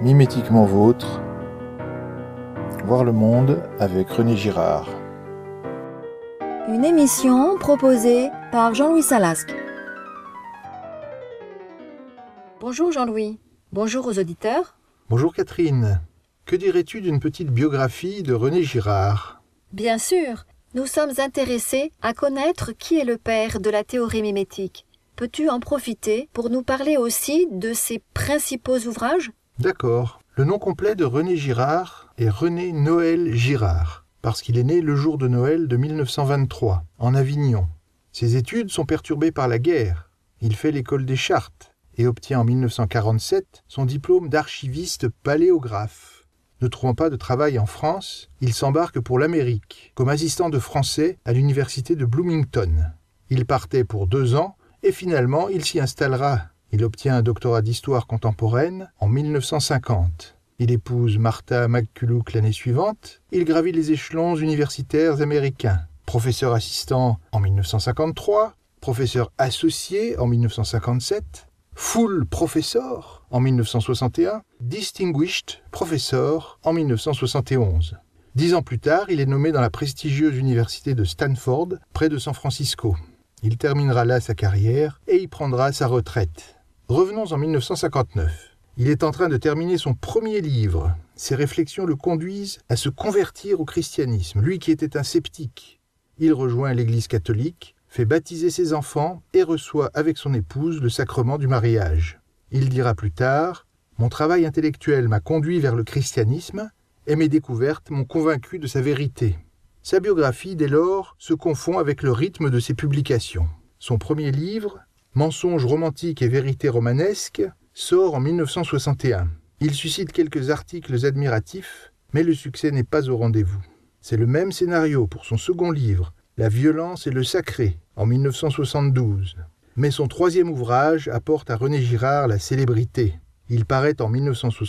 Mimétiquement vôtre, voir le monde avec René Girard. Une émission proposée par Jean-Louis Salasque. Bonjour Jean-Louis, bonjour aux auditeurs. Bonjour Catherine, que dirais-tu d'une petite biographie de René Girard ? Bien sûr, nous sommes intéressés à connaître qui est le père de la théorie mimétique. Peux-tu en profiter pour nous parler aussi de ses principaux ouvrages ? D'accord. Le nom complet de René Girard est René Noël Girard, parce qu'il est né le jour de Noël de 1923, en Avignon. Ses études sont perturbées par la guerre. Il fait l'école des Chartes et obtient en 1947 son diplôme d'archiviste paléographe. Ne trouvant pas de travail en France, il s'embarque pour l'Amérique, comme assistant de français à l'université de Bloomington. Il partait pour 2 ans et finalement il s'y installera. Il obtient un doctorat d'histoire contemporaine en 1950. Il épouse Martha McCulloch l'année suivante. Il gravit les échelons universitaires américains. Professeur assistant en 1953, professeur associé en 1957, full professor en 1961, distinguished professor en 1971. 10 ans plus tard, il est nommé dans la prestigieuse université de Stanford, près de San Francisco. Il terminera là sa carrière et y prendra sa retraite. Revenons en 1959. Il est en train de terminer son premier livre. Ses réflexions le conduisent à se convertir au christianisme, lui qui était un sceptique. Il rejoint l'Église catholique, fait baptiser ses enfants et reçoit avec son épouse le sacrement du mariage. Il dira plus tard « Mon travail intellectuel m'a conduit vers le christianisme et mes découvertes m'ont convaincu de sa vérité. » Sa biographie, dès lors, se confond avec le rythme de ses publications. Son premier livre, Mensonges romantiques et vérités romanesques, sort en 1961. Il suscite quelques articles admiratifs, mais le succès n'est pas au rendez-vous. C'est le même scénario pour son second livre, La violence et le sacré, en 1972. Mais son troisième ouvrage apporte à René Girard la célébrité. Il paraît en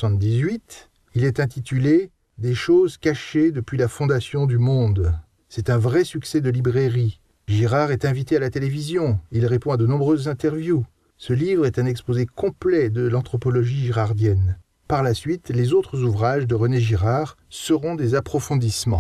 1978. Il est intitulé « Des choses cachées depuis la fondation du monde ». C'est un vrai succès de librairie. Girard est invité à la télévision, il répond à de nombreuses interviews. Ce livre est un exposé complet de l'anthropologie girardienne. Par la suite, les autres ouvrages de René Girard seront des approfondissements.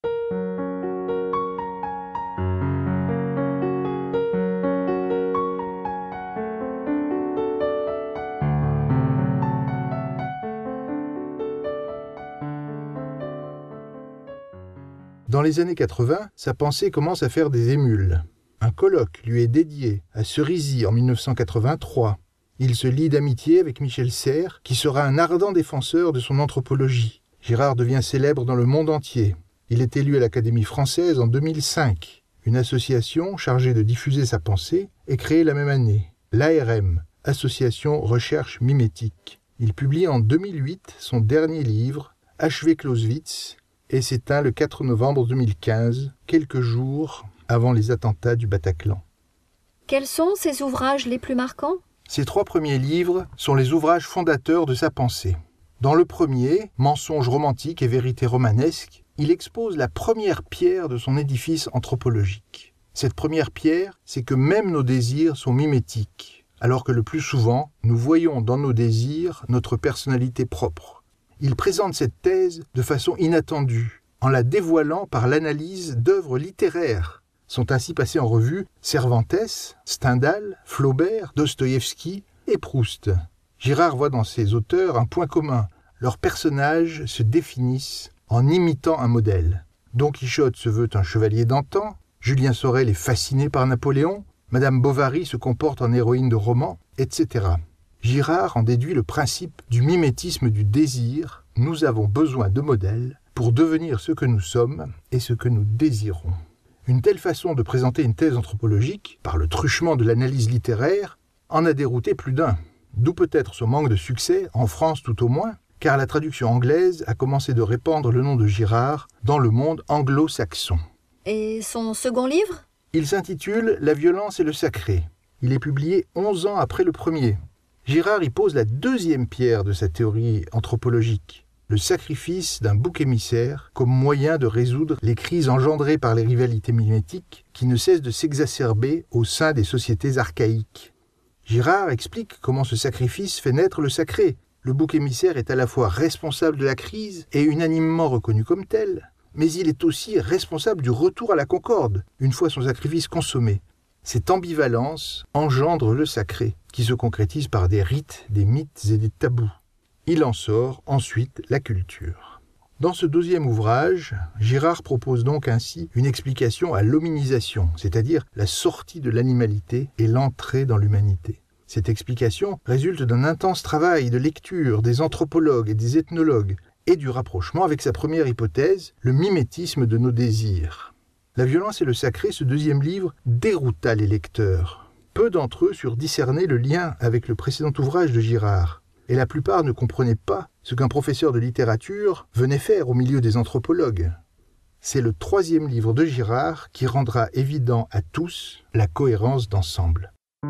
Dans les années 80, sa pensée commence à faire des émules. Un colloque lui est dédié à Cerisy en 1983. Il se lie d'amitié avec Michel Serres, qui sera un ardent défenseur de son anthropologie. Girard devient célèbre dans le monde entier. Il est élu à l'Académie française en 2005. Une association chargée de diffuser sa pensée est créée la même année, l'ARM, Association Recherche Mimétique. Il publie en 2008 son dernier livre, Achevé Clausewitz, et s'éteint le 4 novembre 2015, quelques jours avant les attentats du Bataclan. Quels sont ses ouvrages les plus marquants ? Ses 3 premiers livres sont les ouvrages fondateurs de sa pensée. Dans le premier, Mensonges romantiques et vérités romanesques, il expose la première pierre de son édifice anthropologique. Cette première pierre, c'est que même nos désirs sont mimétiques, alors que le plus souvent, nous voyons dans nos désirs notre personnalité propre. Il présente cette thèse de façon inattendue, en la dévoilant par l'analyse d'œuvres littéraires. Sont ainsi passés en revue Cervantes, Stendhal, Flaubert, Dostoïevski et Proust. Girard voit dans ces auteurs un point commun. Leurs personnages se définissent en imitant un modèle. Don Quichotte se veut un chevalier d'antan, Julien Sorel est fasciné par Napoléon, Madame Bovary se comporte en héroïne de roman, etc. Girard en déduit le principe du mimétisme du désir. Nous avons besoin de modèles pour devenir ce que nous sommes et ce que nous désirons. Une telle façon de présenter une thèse anthropologique, par le truchement de l'analyse littéraire, en a dérouté plus d'un. D'où peut-être son manque de succès, en France tout au moins, car la traduction anglaise a commencé de répandre le nom de Girard dans le monde anglo-saxon. Et son second livre ? Il s'intitule « La violence et le sacré ». Il est publié 11 ans après le premier. Girard y pose la deuxième pierre de sa théorie anthropologique, le sacrifice d'un bouc émissaire comme moyen de résoudre les crises engendrées par les rivalités mimétiques qui ne cessent de s'exacerber au sein des sociétés archaïques. Girard explique comment ce sacrifice fait naître le sacré, Le bouc émissaire est à la fois responsable de la crise et unanimement reconnu comme tel, mais il est aussi responsable du retour à la concorde, une fois son sacrifice consommé. Cette ambivalence engendre le sacré, qui se concrétise par des rites, des mythes et des tabous. Il en sort ensuite la culture. Dans ce deuxième ouvrage, Girard propose donc ainsi une explication à l'hominisation, c'est-à-dire la sortie de l'animalité et l'entrée dans l'humanité. Cette explication résulte d'un intense travail de lecture des anthropologues et des ethnologues et du rapprochement avec sa première hypothèse, le mimétisme de nos désirs. La violence et le sacré, ce deuxième livre, dérouta les lecteurs. Peu d'entre eux surent discerner le lien avec le précédent ouvrage de Girard, et la plupart ne comprenaient pas ce qu'un professeur de littérature venait faire au milieu des anthropologues. C'est le troisième livre de Girard qui rendra évident à tous la cohérence d'ensemble.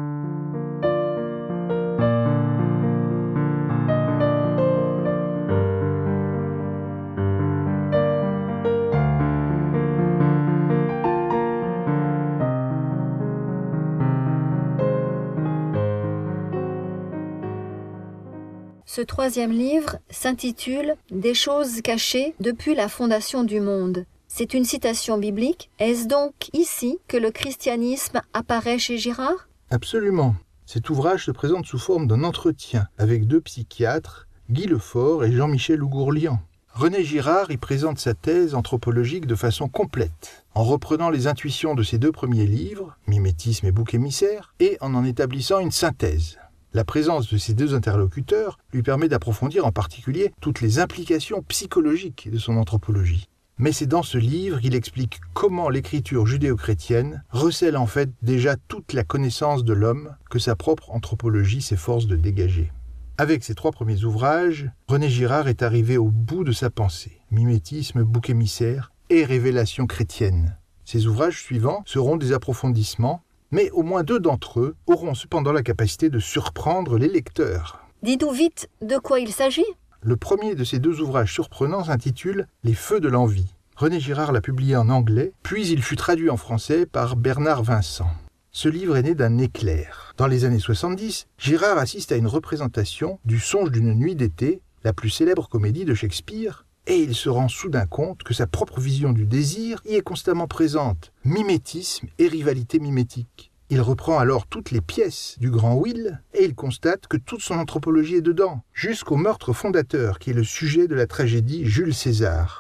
Ce troisième livre s'intitule « Des choses cachées depuis la fondation du monde ». C'est une citation biblique. Est-ce donc ici que le christianisme apparaît chez Girard ? Absolument. Cet ouvrage se présente sous forme d'un entretien avec deux psychiatres, Guy Lefort et Jean-Michel Hougourlian. René Girard y présente sa thèse anthropologique de façon complète, en reprenant les intuitions de ses deux premiers livres, Mimétisme et Bouc émissaire, et en établissant une synthèse. La présence de ces deux interlocuteurs lui permet d'approfondir en particulier toutes les implications psychologiques de son anthropologie. Mais c'est dans ce livre qu'il explique comment l'écriture judéo-chrétienne recèle en fait déjà toute la connaissance de l'homme que sa propre anthropologie s'efforce de dégager. Avec ses trois premiers ouvrages, René Girard est arrivé au bout de sa pensée, mimétisme, bouc émissaire et révélation chrétienne. Ses ouvrages suivants seront des approfondissements, mais au moins deux d'entre eux auront cependant la capacité de surprendre les lecteurs. Dis-nous vite de quoi il s'agit. Le premier de ces deux ouvrages surprenants s'intitule « Les feux de l'envie ». René Girard l'a publié en anglais, puis il fut traduit en français par Bernard Vincent. Ce livre est né d'un éclair. Dans les années 70, Girard assiste à une représentation du Songe d'une nuit d'été, la plus célèbre comédie de Shakespeare, et il se rend soudain compte que sa propre vision du désir y est constamment présente, mimétisme et rivalité mimétique. Il reprend alors toutes les pièces du grand Will et il constate que toute son anthropologie est dedans, jusqu'au meurtre fondateur qui est le sujet de la tragédie Jules César.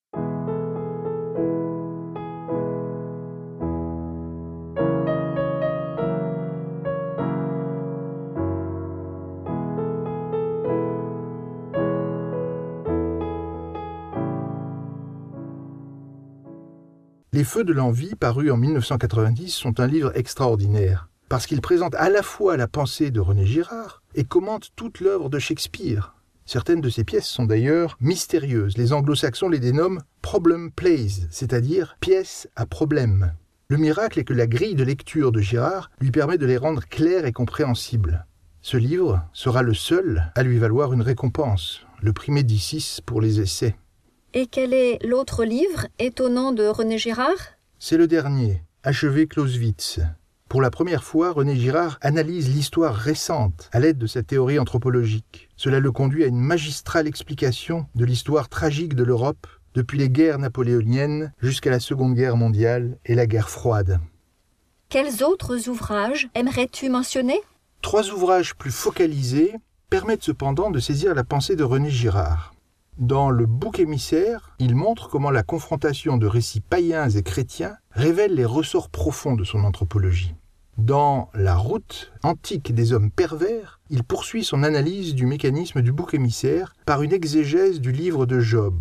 Les Feux de l'envie, parus en 1990, sont un livre extraordinaire, parce qu'il présente à la fois la pensée de René Girard et commente toute l'œuvre de Shakespeare. Certaines de ces pièces sont d'ailleurs mystérieuses. Les anglo-saxons les dénomment « problem plays », c'est-à-dire « pièces à problème ». Le miracle est que la grille de lecture de Girard lui permet de les rendre claires et compréhensibles. Ce livre sera le seul à lui valoir une récompense, le prix Médicis pour les essais. Et quel est l'autre livre étonnant de René Girard ? C'est le dernier, Achever Clausewitz. Pour la première fois, René Girard analyse l'histoire récente à l'aide de sa théorie anthropologique. Cela le conduit à une magistrale explication de l'histoire tragique de l'Europe depuis les guerres napoléoniennes jusqu'à la Seconde Guerre mondiale et la guerre froide. Quels autres ouvrages aimerais-tu mentionner ? 3 ouvrages plus focalisés permettent cependant de saisir la pensée de René Girard. Dans le Bouc émissaire, il montre comment la confrontation de récits païens et chrétiens révèle les ressorts profonds de son anthropologie. Dans La route antique des hommes pervers, il poursuit son analyse du mécanisme du bouc émissaire par une exégèse du livre de Job.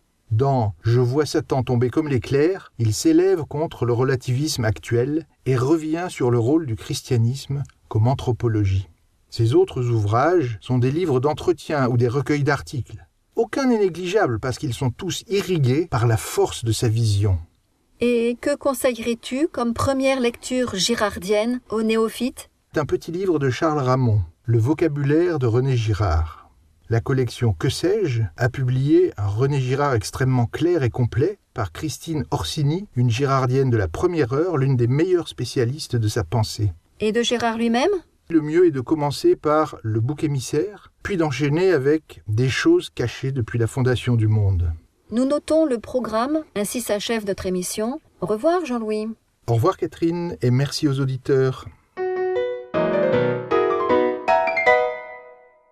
Dans Je vois Satan tomber comme l'éclair, il s'élève contre le relativisme actuel et revient sur le rôle du christianisme comme anthropologie. Ses autres ouvrages sont des livres d'entretien ou des recueils d'articles. Aucun n'est négligeable parce qu'ils sont tous irrigués par la force de sa vision. Et que conseillerais-tu comme première lecture girardienne aux néophytes ? Un petit livre de Charles Ramon, Le vocabulaire de René Girard. La collection Que sais-je a publié un René Girard extrêmement clair et complet par Christine Orsini, une girardienne de la première heure, l'une des meilleures spécialistes de sa pensée. Et de Girard lui-même ? Le mieux est de commencer par le bouc émissaire, puis d'enchaîner avec des choses cachées depuis la fondation du monde. Nous notons le programme, ainsi s'achève notre émission. Au revoir Jean-Louis. Au revoir Catherine et merci aux auditeurs.